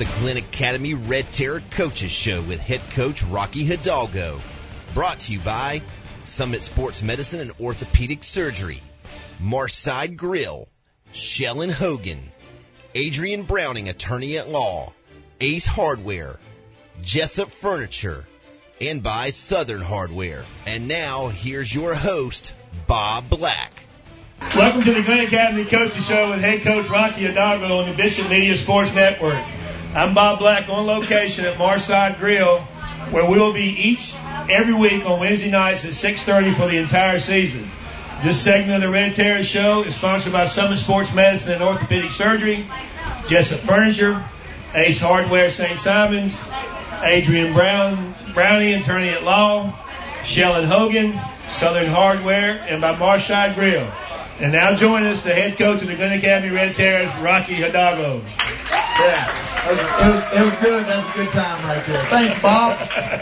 the Glen Academy Red Terror Coaches Show with head coach Rocky Hidalgo. Brought to you by Summit Sports Medicine and Orthopedic Surgery, Marshside Grill, Shell & Hogan, Adrian Browning, Attorney at Law, Ace Hardware, Jessup Furniture, and by Southern Hardware. And now, here's your host, Bob Black. Welcome to the Glen Academy Coaches Show with head coach Rocky Hidalgo on the Bishop Media Sports Network. I'm Bob Black on location at Marshside Grill, where we will be every week on Wednesday nights at 6:30 for the entire season. This segment of the Red Terror Show is sponsored by Summit Sports Medicine and Orthopedic Surgery, Jessup Furniture, Ace Hardware St. Simons, Adrian Brownie, Attorney at Law, Shell & Hogan, Southern Hardware, and by Marshside Grill. And now join us, the head coach of the Glen Academy Red Terrors, Rocky Hidalgo. Yeah, it was good. That was a good time right there. Thanks, Bob.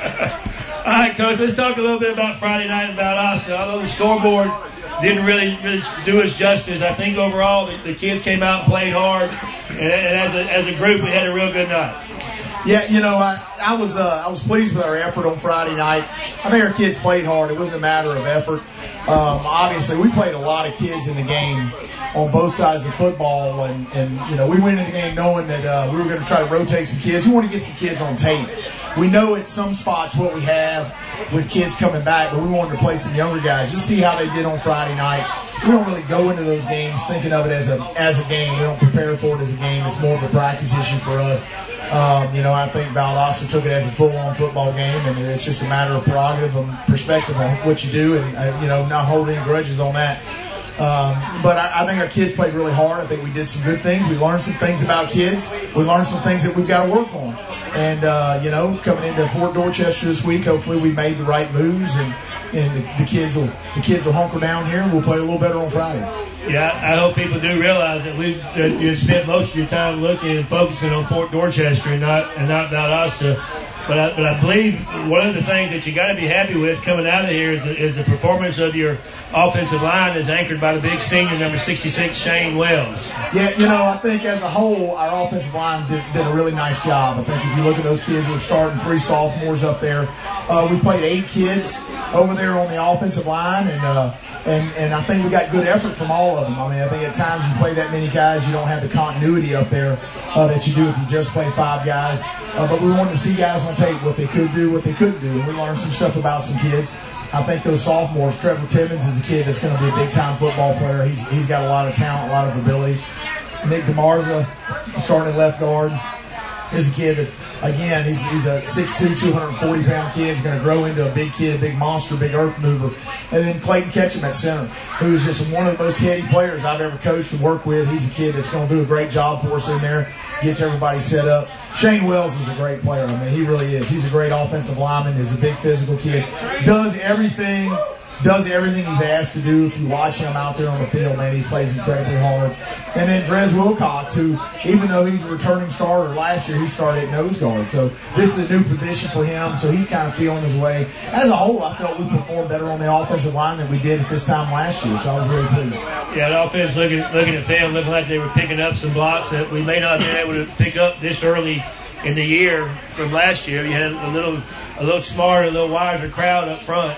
All right, Coach, let's talk a little bit about Friday night and Valdosta. Although the scoreboard didn't really do us justice, I think overall the kids came out and played hard, and as a group we had a real good night. Yeah, you know, I was pleased with our effort on Friday night. I think our kids played hard. It wasn't a matter of effort. Obviously, we played a lot of kids in the game on both sides of the football, and you know, we went into the game knowing that we were going to try to rotate some kids. We want to get some kids on tape. We know at some spots what we have with kids coming back, but we wanted to play some younger guys, just see how they did on Friday night. We don't really go into those games thinking of it as a game. We don't prepare for it as a game. It's more of a practice issue for us. You know, I think Valdosta took it as a full-on football game, and it's just a matter of prerogative and perspective on what you do, and you know, not holding any grudges on that. But I think our kids played really hard. I think we did some good things. We learned some things about kids. We learned some things that we've got to work on. And, you know, coming into Fort Dorchester this week, hopefully we made the right moves, and the kids will hunker down here, and we'll play a little better on Friday. Yeah, I hope people do realize that you spent most of your time looking and focusing on Fort Dorchester and not Valdosta. But I believe one of the things that you got to be happy with coming out of here is the performance of your offensive line is anchored by the big senior, number 66, Shane Wells. Yeah, you know, I think as a whole, our offensive line did a really nice job. I think if you look at those kids, we're starting 3 sophomores up there. We played 8 kids over there on the offensive line, and I think we got good effort from all of them. I mean, I think at times you play that many guys, you don't have the continuity up there that you do if you just play 5 guys. But we wanted to see guys on tape, what they could do, what they couldn't do. And we learned some stuff about some kids. I think those sophomores, Trevor Timmons is a kid that's going to be a big-time football player. He's got a lot of talent, a lot of ability. Nick DeMarza, starting at left guard, is a kid that, again, he's a 6'2", 240-pound kid. He's going to grow into a big kid, a big monster, big earth mover. And then Clayton Ketchum at center, who's just one of the most heady players I've ever coached and worked with. He's a kid that's going to do a great job for us in there, gets everybody set up. Shane Wells is a great player. I mean, he really is. He's a great offensive lineman. He's a big physical kid. Does everything he's asked to do. If you watch him out there on the field, man, he plays incredibly hard. And then Drez Wilcox, who, even though he's a returning starter last year, he started at nose guard. So this is a new position for him, so he's kind of feeling his way. As a whole, I felt we performed better on the offensive line than we did at this time last year, so I was really pleased. Yeah, the offense looking at film, looking like they were picking up some blocks that we may not have been able to pick up this early in the year from last year. You had a little smarter, a little wiser crowd up front.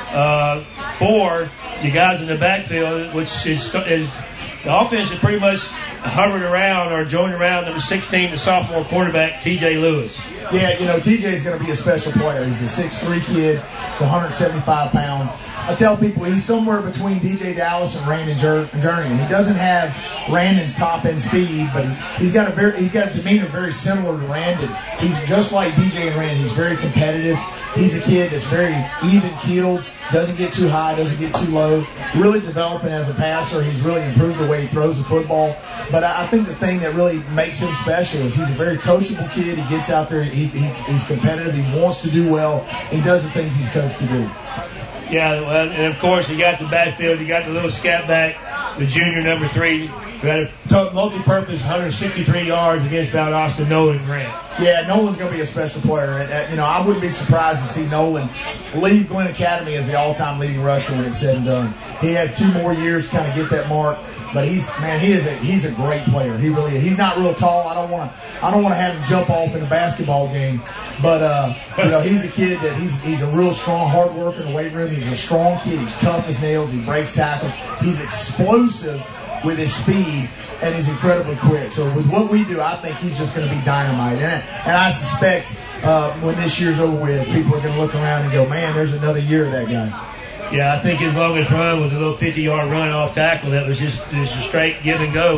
For you guys in the backfield, which is the offense that pretty much hovered around or joined around number 16, the sophomore quarterback, TJ Lewis. Yeah, you know, TJ is going to be a special player. He's a 6'3" kid. He's 175 pounds. I tell people he's somewhere between DJ Dallas and Randon Jernigan. He doesn't have Randon's top end speed, but he's got a demeanor very similar to Randon. He's just like DJ and Randon. He's very competitive. He's a kid that's very even keeled, doesn't get too high, doesn't get too low. Really developing as a passer. He's really improved the way he throws the football. But I think the thing that really makes him special is he's a very coachable kid. He gets out there, he's competitive, he wants to do well, he does the things he's coached to do. Yeah, well, and of course you got the backfield, you got the little scat back the junior number 3, who had a multi-purpose 163 yards against Valdosta, Nolan Grant. Yeah, Nolan's going to be a special player. And, I wouldn't be surprised to see Nolan leave Glenn Academy as the all-time leading rusher when it's said and done. He has 2 more years to kind of get that mark. But he's a great player. He really is. He's not real tall. I don't want to have him jump off in a basketball game. But he's a kid that he's a real strong, hard worker in the weight room. He's a strong kid. He's tough as nails. He breaks tackles. He's explosive with his speed, and he's incredibly quick. So with what we do, I think he's just going to be dynamite. And I suspect when this year's over with, people are going to look around and go, man, there's another year of that guy. Yeah, I think his longest run was a little 50-yard run off tackle that was just a straight give and go.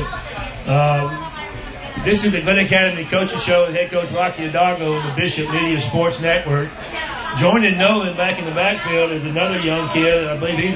This is the Glenn Academy Coaches Show with head coach Rocky Hidalgo on the Bishop Media Sports Network. Joining Nolan back in the backfield is another young kid. I believe he's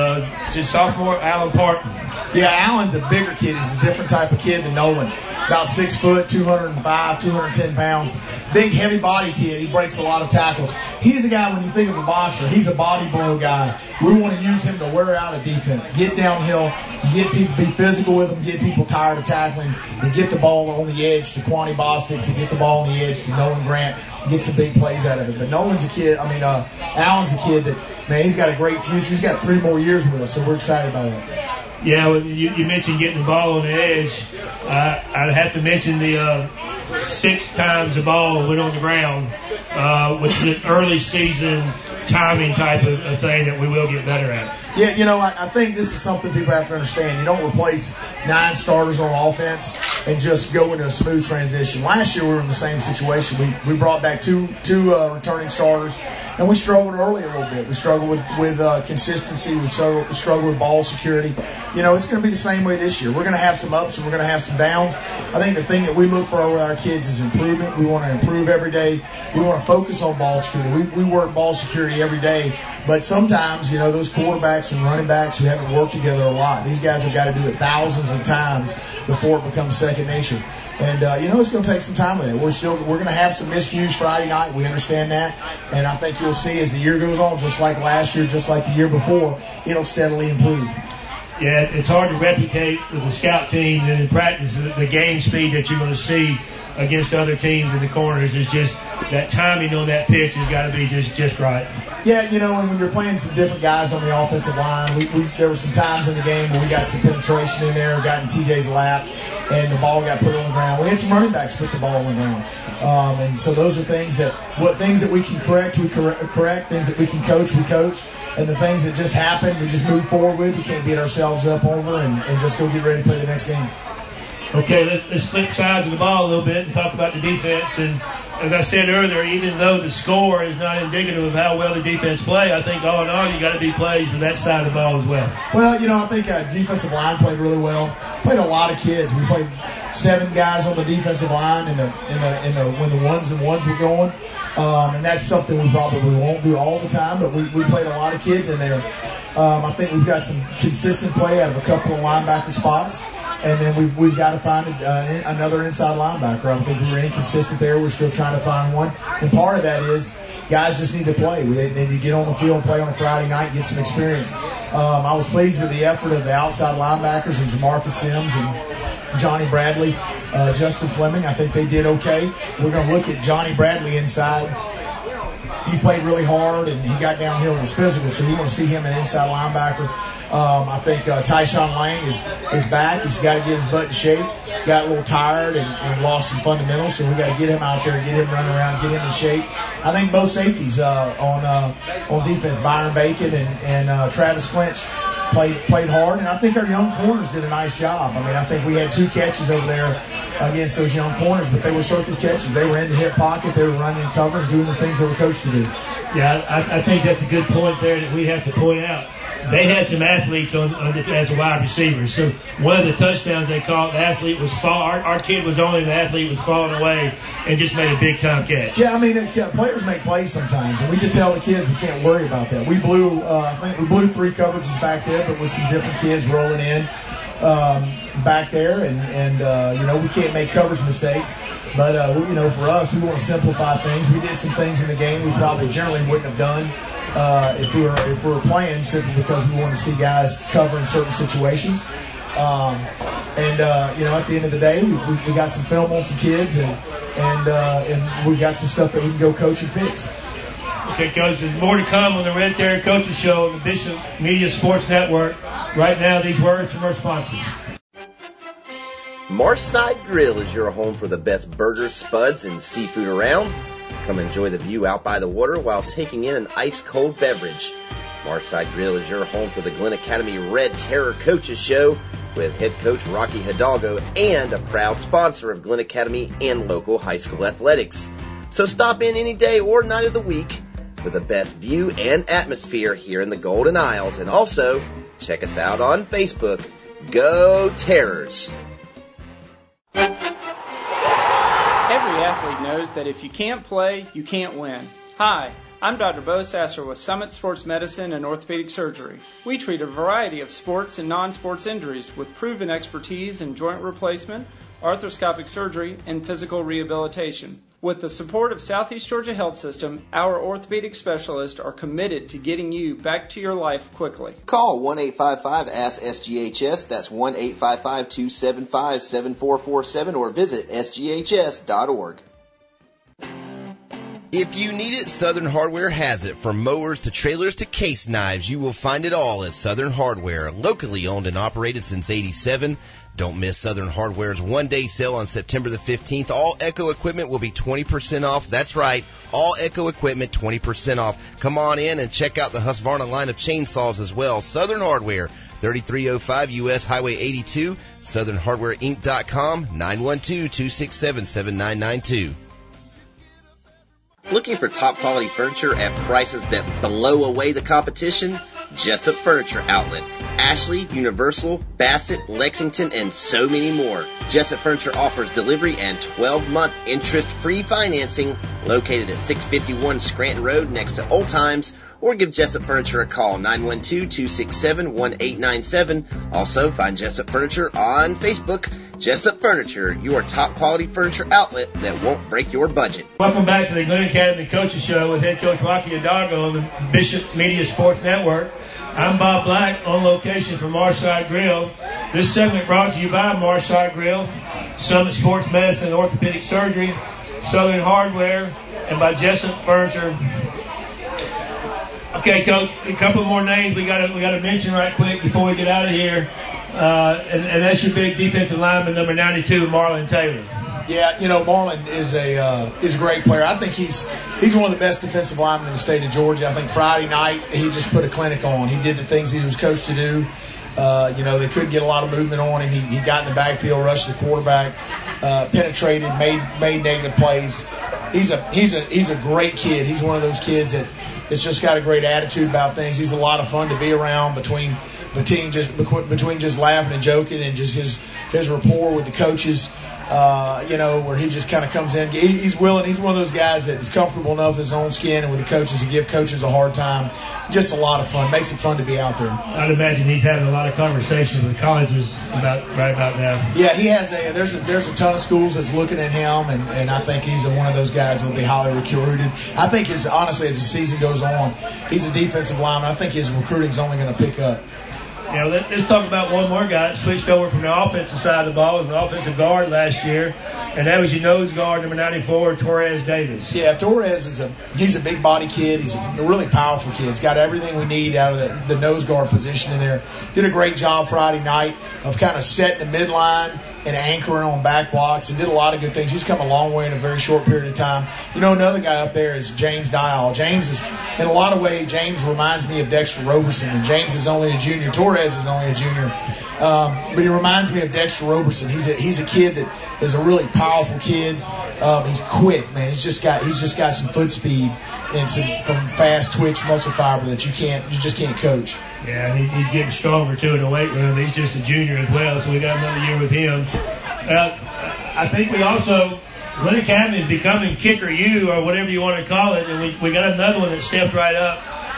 a sophomore, Alan Parton. Yeah, Alan's a bigger kid. He's a different type of kid than Nolan. About 6 foot, 205, 210 pounds. Big, heavy body kid. He breaks a lot of tackles. He's a guy, when you think of a boxer, he's a body blow guy. We want to use him to wear out a defense. Get downhill, get people, be physical with him, get people tired of tackling, and get the ball on the edge to Kwani Bostic, to get the ball on the edge to Nolan Grant, get some big plays out of it. But Nolan's a kid, Alan's a kid that, man, he's got a great future. He's got 3 more years with us, so we're excited about that. Yeah, well, you mentioned getting the ball on the edge. I'd have to mention the 6 times the ball went on the ground, which is an early season timing type of thing that we will get better at. Yeah, I think this is something people have to understand. You don't replace 9 starters on offense and just go into a smooth transition. Last year we were in the same situation. We brought back two returning starters, and we struggled early a little bit. We struggled with consistency. We struggled with ball security. It's going to be the same way this year. We're going to have some ups and we're going to have some downs. I think the thing that we look for with our kids is improvement. We want to improve every day. We want to focus on ball security. We work ball security every day, but sometimes, those quarterbacks and running backs who haven't worked together a lot, these guys have got to do it thousands of times before it becomes second nature. And, it's going to take some time with it. We're going to have some miscues Friday night. We understand that. And I think you'll see as the year goes on, just like last year, just like the year before, it'll steadily improve. Yeah, it's hard to replicate with the scout team and in practice the game speed that you're going to see against other teams in the corners. Is just that timing on that pitch has got to be just right. Yeah, and when you're playing some different guys on the offensive line, there were some times in the game where we got some penetration in there, got in TJ's lap, and the ball got put on the ground. We had some running backs put the ball on the ground. And so those are things that we can correct, we correct. Things that we can coach, we coach. And the things that just happen, we just move forward with. We can't beat ourselves up over and just go get ready to play the next game. Okay, let's flip sides of the ball a little bit and talk about the defense. And as I said earlier, even though the score is not indicative of how well the defense play, I think all in all you got to be plays from that side of the ball as well. Well, I think our defensive line played really well. Played a lot of kids. We played 7 guys on the defensive line when the ones and ones were going. And that's something we probably won't do all the time, but we played a lot of kids in there. I think we've got some consistent play out of a couple of linebacker spots. And then we've got to find another inside linebacker. I think we were inconsistent there. We're still trying to find one. And part of that is guys just need to play. They need to get on the field and play on a Friday night, get some experience. I was pleased with the effort of the outside linebackers and Jamarcus Sims and Johnny Bradley, Justin Fleming. I think they did okay. We're going to look at Johnny Bradley inside. He played really hard and he got downhill and was physical, so we want to see him an inside linebacker. I think Tyshawn Lang is back. He's got to get his butt in shape. Got a little tired and lost some fundamentals, so we got to get him out there and get him running around, get him in shape. I think both safeties on defense, Byron Bacon and Travis Clinch, played hard, and I think our young corners did a nice job. I think we had 2 catches over there against those young corners, but they were circus catches. They were in the hip pocket. They were running and covering, doing the things they were coached to do. Yeah, I think that's a good point there that we have to point out. They had some athletes as a wide receiver. So one of the touchdowns they caught, the athlete was our kid was on and the athlete was falling away and just made a big time catch. Yeah, players make plays sometimes, and we can tell the kids we can't worry about that. We blew 3 coverages back there, but with some different kids rolling in. back there, and you know, we can't make coverage mistakes. But you know, for us, we want to simplify things. We did some things in the game we probably generally wouldn't have done if we were playing, simply because we wanted to see guys cover in certain situations. You know, at the end of the day, we got some film on some kids, and we got some stuff that we can go coach and fix. Okay, Coach, there's more to come on the Red Terror Coaches Show on the Bishop Media Sports Network. Right now, these words from our sponsors. Marshside Grill is your home for the best burgers, spuds, and seafood around. Come enjoy the view out by the water while taking in an ice-cold beverage. Marshside Grill is your home for the Glen Academy Red Terror Coaches Show with head coach Rocky Hidalgo and a proud sponsor of Glen Academy and local high school athletics. So stop in any day or night of the week for the best view and atmosphere here in the Golden Isles. And also, check us out on Facebook. Go Terrors! Every athlete knows that if you can't play, you can't win. Hi, I'm Dr. Bo Sasser with Summit Sports Medicine and Orthopedic Surgery. We treat a variety of sports and non-sports injuries with proven expertise in joint replacement, arthroscopic surgery, and physical rehabilitation. With the support of Southeast Georgia Health System, our orthopedic specialists are committed to getting you back to your life quickly. Call 1-855-ASK-SGHS. That's 1-855-275-7447 or visit sghs.org. If you need it, Southern Hardware has it. From mowers to trailers to case knives, you will find it all at Southern Hardware. Locally owned and operated since '87. Don't miss Southern Hardware's one-day sale on September the 15th. All Echo equipment will be 20% off. That's right, all Echo equipment 20% off. Come on in and check out the Husqvarna line of chainsaws as well. Southern Hardware, 3305 U.S. Highway 82, SouthernHardwareInc.com, 912-267-7992. Looking for top-quality furniture at prices that blow away the competition? Jessup Furniture Outlet. Ashley, Universal, Bassett, Lexington, and so many more. Jessup Furniture offers delivery and 12-month interest-free financing located at 651 Scranton Road next to Old Times, or give Jessup Furniture a call, 912-267-1897. Also, find Jessup Furniture on Facebook. Jessup Furniture, your top-quality furniture outlet that won't break your budget. Welcome back to the Glen Academy Coaches Show with head coach Rocky Hidalgo on the Bishop Media Sports Network. I'm Bob Black on location from Marshside Grill. This segment brought to you by Marshside Grill, Summit Sports Medicine and Orthopedic Surgery, Southern Hardware, and by Jessup Furniture. Okay, Coach, a couple more names we got to mention right quick before we get out of here. And that's your big defensive lineman, number 92, Marlon Taylor. Yeah, you know, Marlon is a great player. I think he's one of the best defensive linemen in the state of Georgia. I think Friday night he just put a clinic on. He did the things he was coached to do. You know, they couldn't get a lot of movement on him. He got in the backfield, rushed the quarterback, penetrated, made negative plays. He's a great kid. He's one of those kids that's just got a great attitude about things. He's a lot of fun to be around between just laughing and joking and just his rapport with the coaches. You know, where he just kind of comes in. He's willing. He's one of those guys that is comfortable enough in his own skin and with the coaches to give coaches a hard time. Just a lot of fun. Makes it fun to be out there. I'd imagine he's having a lot of conversations with colleges right about now. Yeah, he has. There's a ton of schools that's looking at him, and I think he's one of those guys that will be highly recruited. I think honestly, as the season goes on, he's a defensive lineman. I think his recruiting's only going to pick up. Yeah, let's talk about one more guy that switched over from the offensive side of the ball as an offensive guard last year, and that was your nose guard, number 94, Torres Davis. Yeah, Torres he's a big body kid. He's a really powerful kid. He's got everything we need out of the nose guard position in there. Did a great job Friday night of kind of setting the midline and anchoring on back blocks, and did a lot of good things. He's come a long way in a very short period of time. You know, another guy up there is James Dial. James is, in a lot of ways, James reminds me of Dexter Roberson, and James is only a junior. Torres is only a junior. But he reminds me of Dexter Roberson. He's a kid that is a really powerful kid. He's quick, man. He's just got some foot speed and some fast twitch muscle fiber that you just can't coach. Yeah, he's getting stronger too in the weight room. He's just a junior as well, so we got another year with him. I think we also, Glen Academy is becoming Kicker U, or whatever you want to call it, and we got another one that stepped right up.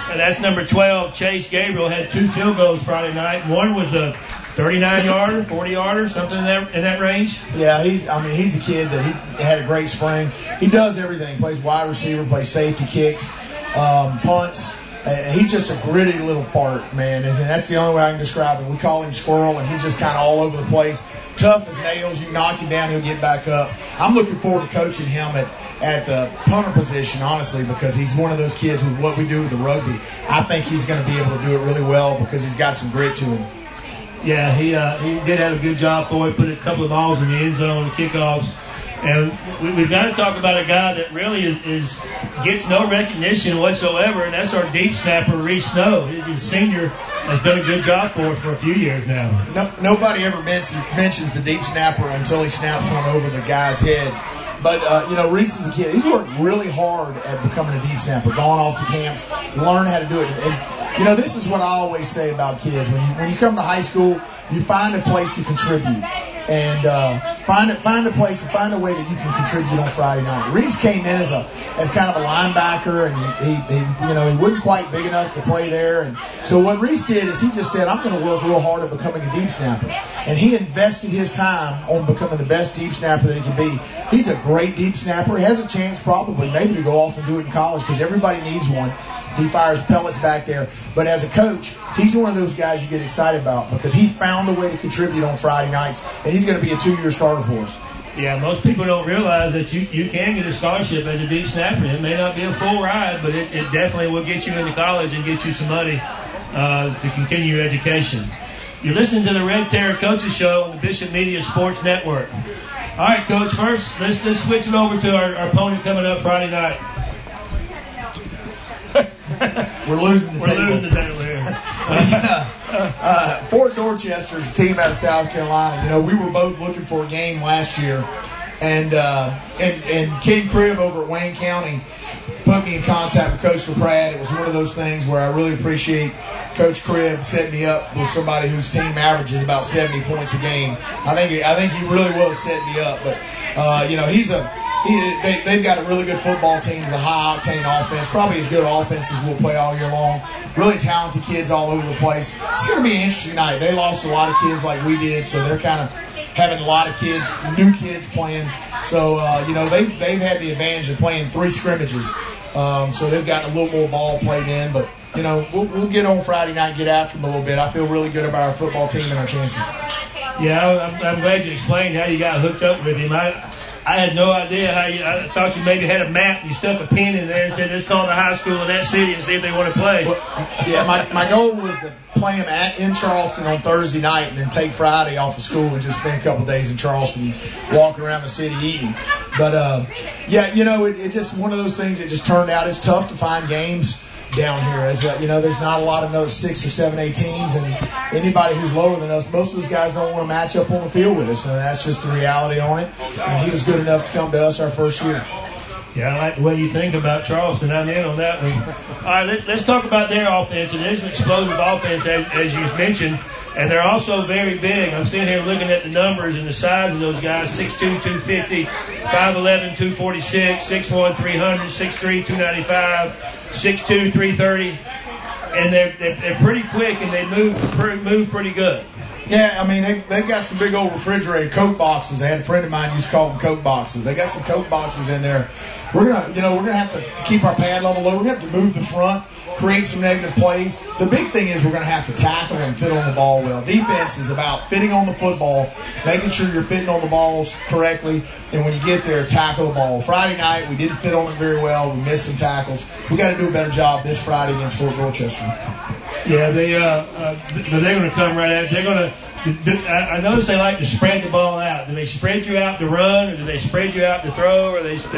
And that's number 12, Chase Gabriel, had 2 field goals Friday night. One was a 39-yarder, 40-yarder, something in that range. Yeah, he's a kid that he had a great spring. He does everything. Plays wide receiver, plays safety, kicks, punts. He's just a gritty little fart, man, and that's the only way I can describe him. We call him Squirrel, and he's just kind of all over the place. Tough as nails. You knock him down, he'll get back up. I'm looking forward to coaching him at the punter position, honestly, because he's one of those kids with what we do with the rugby. I think he's going to be able to do it really well because he's got some grit to him. Yeah, he did have a good job for it. Put a couple of balls in the end zone, the kickoffs. And we've got to talk about a guy that really gets no recognition whatsoever, and that's our deep snapper, Reese Snow. His senior has done a good job for us for a few years now. Nobody ever mentions the deep snapper until he snaps one over the guy's head. But, Reese is a kid. He's worked really hard at becoming a deep snapper, gone off to camps, learn how to do it. And, this is what I always say about kids. When you come to high school, you find a place to contribute. And find a place and find a way that you can contribute on Friday night. Reese came in as kind of a linebacker, and he wasn't quite big enough to play there. And so what Reese did is he just said, I'm going to work real hard at becoming a deep snapper. And he invested his time on becoming the best deep snapper that he can be. He's a great deep snapper. He has a chance probably maybe to go off and do it in college because everybody needs one. He fires pellets back there. But as a coach, he's one of those guys you get excited about because he found a way to contribute on Friday nights, and he's going to be a 2-year starter for us. Yeah, most people don't realize that you can get a scholarship as a deep snapper. It may not be a full ride, but it definitely will get you into college and get you some money to continue your education. You're listening to the Red Terror Coaches Show on the Bishop Media Sports Network. All right, Coach, first, let's switch it over to our opponent coming up Friday night. We're losing the table. We're losing the table here. Fort Dorchester is a team out of South Carolina. We were both looking for a game last year, and Ken Cribb over at Wayne County put me in contact with Coach LaPrade. It was one of those things where I really appreciate Coach Cribb setting me up with somebody whose team averages about 70 points a game. I think he really will set me up, but they've got a really good football team. It's a high-octane offense, probably as good offense as we'll play all year long. Really talented kids all over the place. It's going to be an interesting night. They lost a lot of kids like we did, so they're kind of having a lot of kids, new kids playing. So, they've had the advantage of playing 3 scrimmages. So they've gotten a little more ball played in. But, we'll get on Friday night and get after them a little bit. I feel really good about our football team and our chances. Yeah, I'm glad you explained how you got hooked up with him. I had no idea I thought you maybe had a map and you stuck a pin in there and said, let's call the high school in that city and see if they want to play. Well, yeah, my goal was to play them in Charleston on Thursday night and then take Friday off of school and just spend a couple of days in Charleston walking around the city eating. But, it's just one of those things that just turned out. It's tough to find games down here. As there's not a lot of those 6 or 7A teams, and anybody who's lower than us, most of those guys don't want to match up on the field with us, and that's just the reality on it. And he was good enough to come to us our first year. Yeah, I like the way you think about Charleston. I'm in on that one. All right, let's talk about their offense. It is an explosive offense, as you mentioned, and they're also very big. I'm sitting here looking at the numbers and the size of those guys: 6'2", 250, 5'11", 246, 6'1", 300, 6'3", 295, 6'2", 330, and they're pretty quick and they move pretty good. Yeah, they've got some big old refrigerated Coke boxes. I had a friend of mine used to call them Coke boxes. They got some Coke boxes in there. We're gonna have to keep our pad level low. We're gonna have to move the front, create some negative plays. The big thing is we're gonna have to tackle and fit on the ball well. Defense is about fitting on the football, making sure you're fitting on the balls correctly, and when you get there, tackle the ball. Friday night, we didn't fit on it very well. We missed some tackles. We got to do a better job this Friday against Fort Dorchester. Yeah, they're going to come right at it. They're going to. I notice they like to spread the ball out. Do they spread you out to run, or do they spread you out to throw, or they're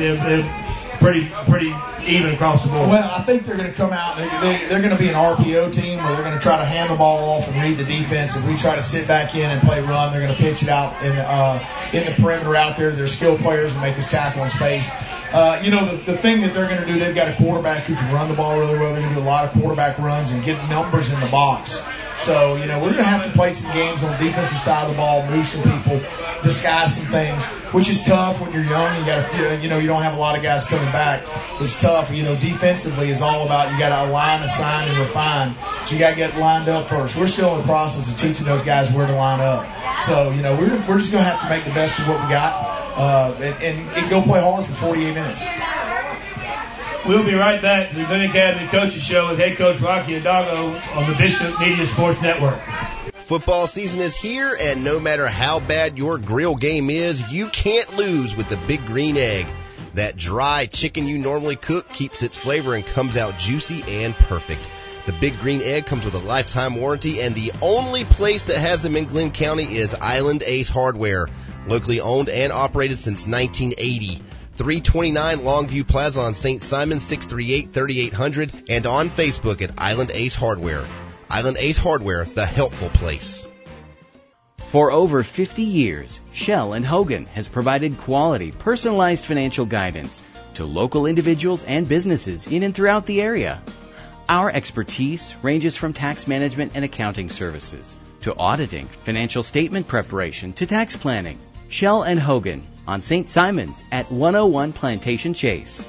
pretty even across the board? Well, I think they're going to come out. They're going to be an RPO team where they're going to try to hand the ball off and read the defense. If we try to sit back in and play run, they're going to pitch it out in the perimeter out there. They're skilled players and make us tackle in space. The thing that they're going to do, they've got a quarterback who can run the ball really well. They're going to do a lot of quarterback runs and get numbers in the box. So, we're going to have to play some games on the defensive side of the ball, move some people, disguise some things, which is tough when you're young. You got you don't have a lot of guys coming back. It's tough. Defensively is all about you got to align, assign, and refine. So you got to get lined up first. We're still in the process of teaching those guys where to line up. So, we're just going to have to make the best of what we got and go play hard for 48 minutes. We'll be right back to the Glen Academy Coaches Show with head coach Rocky Hidalgo on the Bishop Media Sports Network. Football season is here, and no matter how bad your grill game is, you can't lose with the Big Green Egg. That dry chicken you normally cook keeps its flavor and comes out juicy and perfect. The Big Green Egg comes with a lifetime warranty, and the only place that has them in Glenn County is Island Ace Hardware, locally owned and operated since 1980. 329 Longview Plaza on St. Simon, 638-3800, and on Facebook at Island Ace Hardware. Island Ace Hardware, the helpful place. For over 50 years, Shell & Hogan has provided quality, personalized financial guidance to local individuals and businesses in and throughout the area. Our expertise ranges from tax management and accounting services to auditing, financial statement preparation to tax planning. Shell & Hogan on St. Simon's at 101 Plantation Chase,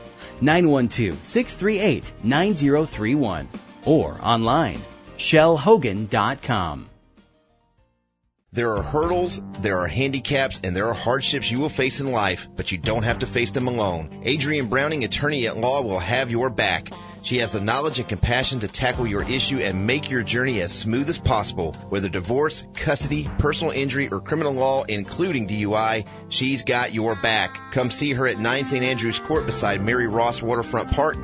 912-638-9031, or online, shellhogan.com. There are hurdles, there are handicaps, and there are hardships you will face in life, but you don't have to face them alone. Adrienne Browning, attorney at law, will have your back. She has the knowledge and compassion to tackle your issue and make your journey as smooth as possible. Whether divorce, custody, personal injury, or criminal law, including DUI, she's got your back. Come see her at 9 St. Andrews Court beside Mary Ross Waterfront Park,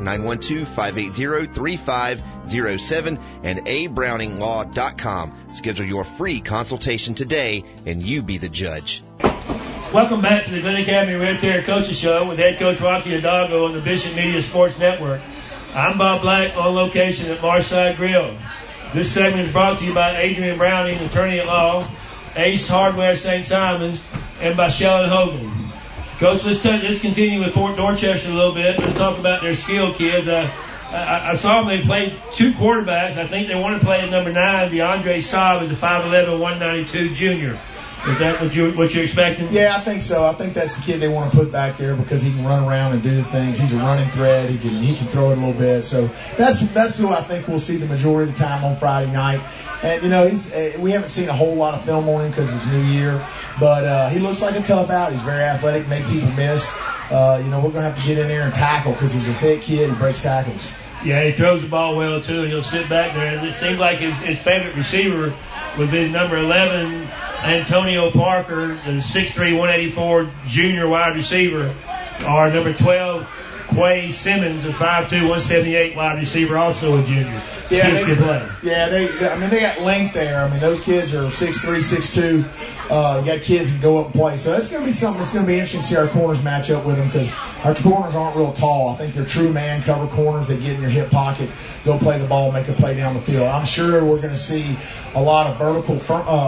912-580-3507, and abrowninglaw.com. Schedule your free consultation today, and you be the judge. Welcome back to the Glen Academy Red Terror Coaches Show with head coach Rocky Hidalgo on the Bishop Media Sports Network. I'm Bob Black on location at Marside Grill. This segment is brought to you by Adrienne Browning, attorney at law, Ace Hardware St. Simon's, and by Shell & Hogan. Coach, let's continue with Fort Dorchester a little bit. Let's talk about their skill kids. I saw them. They played two quarterbacks. I think they want to play at number 9. DeAndre Saab is a 5'11", 192 junior. Is that what you're expecting? Yeah, I think so. I think that's the kid they want to put back there because he can run around and do the things. He's a running threat. He can throw it a little bit. So that's who I think we'll see the majority of the time on Friday night. And we haven't seen a whole lot of film on him because it's New Year, but he looks like a tough out. He's very athletic, make people miss. We're going to have to get in there and tackle because he's a thick kid. He breaks tackles. Yeah, he throws the ball well, too, and he'll sit back there. And it seems like his favorite receiver was his number 11, Antonio Parker, the 6'3", 184 junior wide receiver, or number 12, Quay Simmons, a 5'2", 178 wide receiver, also a junior. Yeah, kids can play. Yeah, they got length there. I mean, those kids are 6'3", 6'2". Got kids that go up and play. So that's going to be something that's going to be interesting to see our corners match up with them because our corners aren't real tall. I think they're true man cover corners. They get in your hip pocket, go play the ball, make a play down the field. I'm sure we're going to see a lot of vertical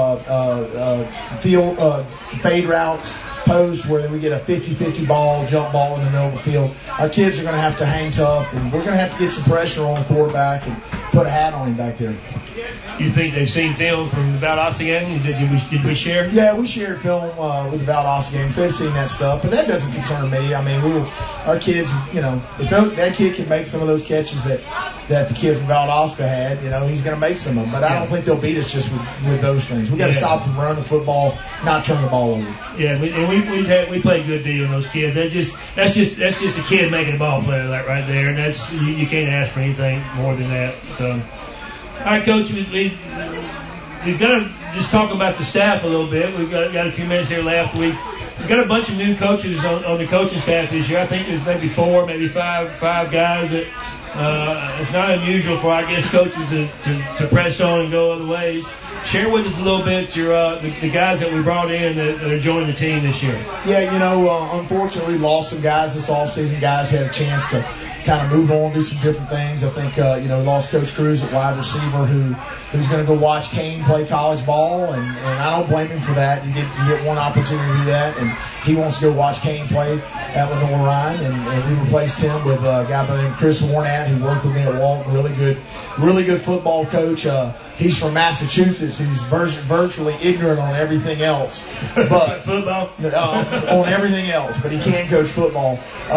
field fade routes, post where we get a 50-50 ball, jump ball in the middle of the field. Our kids are going to have to hang tough, and we're going to have to get some pressure on the quarterback and put a hat on him back there. You think they've seen film from the Valdosta? Did we share? Yeah, we shared film with the Valdosta game, so they've seen that stuff. But that doesn't concern me. I mean, our kids, if that kid can make some of those catches that the kid from Valdosta had, he's going to make some of them. But I don't think they'll beat us just with those things. We got to stop them running the football, not turn the ball over. Yeah, we played a good deal on those kids. That's just a kid making a ball play right there, and that's you can't ask for anything more than that. So, all right, Coach, we've got to just talk about the staff a little bit. We've got a few minutes here left. We've got a bunch of new coaches on the coaching staff this year. I think there's maybe 4, maybe five guys that it's not unusual for, I guess, coaches to press on and go other ways. Share with us a little bit the guys that we brought in that are joining the team this year. Yeah, unfortunately, we lost some guys this offseason. Guys had a chance to kind of move on, do some different things. I think, lost Coach Cruz at wide receiver who's going to go watch Kane play college ball, and I don't blame him for that. You get one opportunity to do that, and he wants to go watch Kane play at Lenore Ryan, and we replaced him with a guy by the name of Chris Warnat, who worked with me at Walton, really good football coach. he's from Massachusetts. He's virtually ignorant on everything else, but football on everything else. But he can coach football.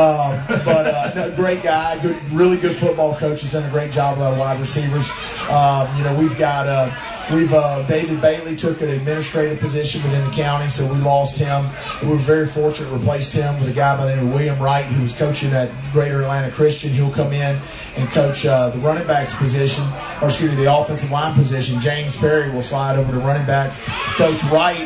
No, great guy, really good football coach. He's done a great job with our wide receivers. We've got. David Bailey took an administrative position within the county, so we lost him. We were very fortunate to replace him with a guy by the name of William Wright, who was coaching at Greater Atlanta Christian. He'll come in and coach the running backs position, the offensive line position. James Perry will slide over to running backs. Coach Wright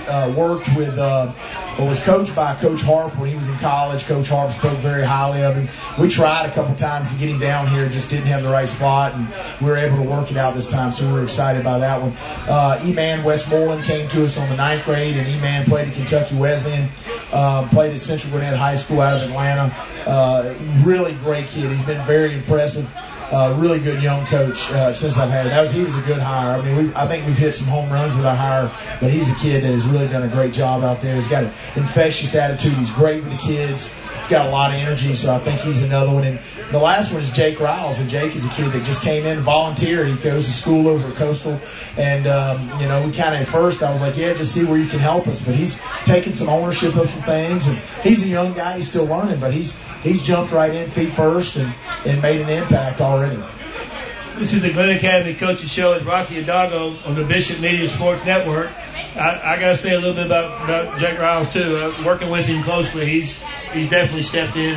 was coached by Coach Harp when he was in college. Coach Harp spoke very highly of him. We tried a couple times to get him down here, just didn't have the right spot, and we were able to work it out this time, so we were excited by that one. E-Man Westmoreland came to us on the 9th grade, and E-Man played at Kentucky Wesleyan, played at Central Gwinnett High School out of Atlanta. Really great kid. He's been very impressive. Really good young coach since I've had him. He was a good hire. I think we've hit some home runs with our hire, but he's a kid that has really done a great job out there. He's got an infectious attitude. He's great with the kids. He's got a lot of energy, so I think he's another one. And the last one is Jake Riles, and Jake is a kid that just came in, volunteered. He goes to school over at Coastal, and we kind of at first I was like, yeah, just see where you can help us. But he's taken some ownership of some things, and he's a young guy. He's still learning, but he's jumped right in feet first and made an impact already. This is the Glen Academy Coaches Show with Rocky Hidalgo on the Bishop Media Sports Network. I got to say a little bit about Jake Riles too. Working with him closely, he's definitely stepped in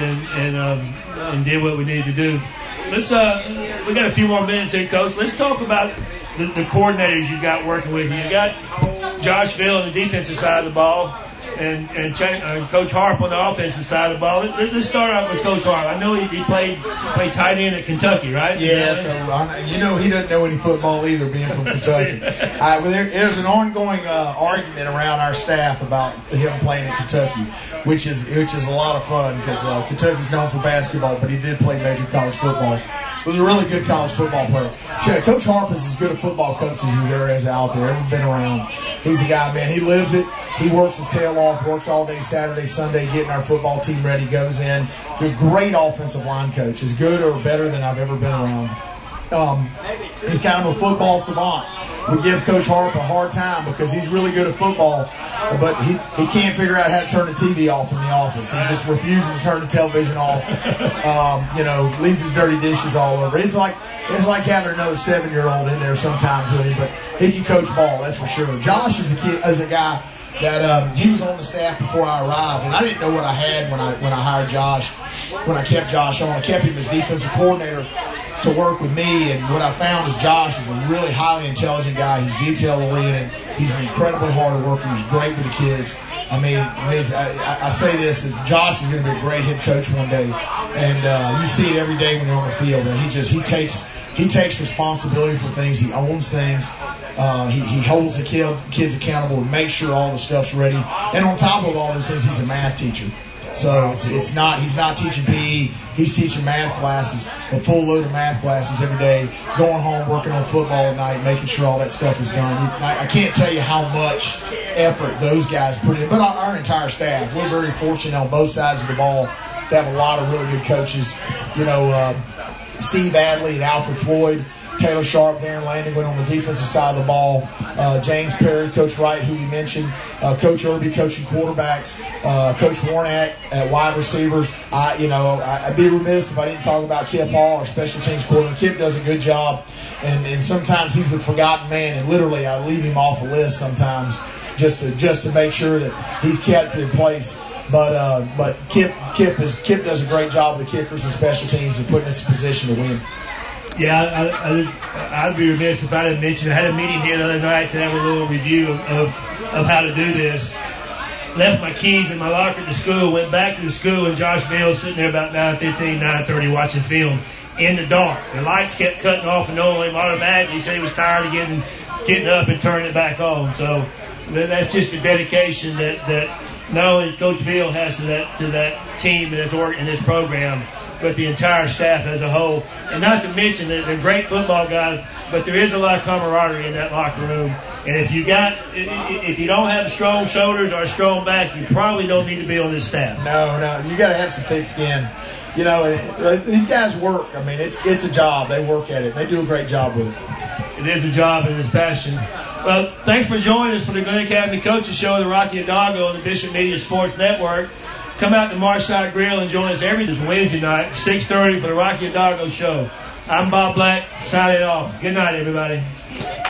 and did what we needed to do. We got a few more minutes here, Coach. Let's talk about the coordinators you've got working with you. You got Josh Veal on the defensive side of the ball, and Coach Harp on the offensive side of the ball. Let's start out with Coach Harp. I know he played tight end at Kentucky, right? Yeah, so he doesn't know any football either, being from Kentucky. There's an ongoing argument around our staff about him playing at Kentucky, which is a lot of fun because Kentucky's known for basketball, but he did play major college football. Was a really good college football player. Coach Harp is as good a football coach as there is out there. Ever been around. He's a guy, man. He lives it. He works his tail off, works all day Saturday, Sunday, getting our football team ready, goes in. He's a great offensive line coach. As good or better than I've ever been around. He's kind of a football savant. We give Coach Harp a hard time because he's really good at football, but he can't figure out how to turn the TV off in the office. He just refuses to turn the television off. Leaves his dirty dishes all over. It's like having another 7-year-old in there sometimes with him, but he can coach ball, that's for sure. Josh is a guy that he was on the staff before I arrived, and I didn't know what I had when I hired Josh. When I kept Josh on, I kept him as defensive coordinator to work with me, and what I found is Josh is a really highly intelligent guy. He's detail-oriented. He's an incredibly hard worker. He's great with the kids. I say this, is Josh is going to be a great head coach one day, and you see it every day when you're on the field. And he takes responsibility for things. He owns things. He holds the kids accountable and makes sure all the stuff's ready. And on top of all those things, he's a math teacher. So he's not teaching PE. He's teaching math classes, a full load of math classes every day, going home, working on football at night, making sure all that stuff is done. I can't tell you how much effort those guys put in, but our entire staff, we're very fortunate on both sides of the ball to have a lot of really good coaches. Steve Adley and Alfred Floyd, Taylor Sharp, Darren Landing went on the defensive side of the ball. James Perry, Coach Wright, who we mentioned, Coach Irby coaching quarterbacks, Coach Warnack at wide receivers. I'd be remiss if I didn't talk about Kip Hall, our special teams coordinator. Kip does a good job, and sometimes he's the forgotten man, and literally I leave him off the list sometimes just to make sure that he's kept in place. But Kip does a great job with the kickers and special teams and putting us in position to win. Yeah, I'd be remiss if I didn't mention I had a meeting here the other night to have a little review of how to do this. Left my keys in my locker at the school, went back to the school, and Josh Veal sitting there about 9:15, 9:30 watching film in the dark. The lights kept cutting off and no one automatically. He said he was tired of getting up and turning it back on. So that's just the dedication that not only Coach Veal has to that team and his program, but the entire staff as a whole. And not to mention that they're great football guys, but there is a lot of camaraderie in that locker room. And if you don't have strong shoulders or a strong back, you probably don't need to be on this staff. No, you got to have some thick skin. You know, and these guys work. I mean, it's a job. They work at it. They do a great job with it. It is a job and it's passion. Well, thanks for joining us for the Glen Academy Coaches Show with Rocky Hidalgo on the Bishop Media Sports Network. Come out to Marside Grill and join us every Wednesday night, 6:30 for the Rocky Hidalgo Show. I'm Bob Black, signing off. Good night, everybody.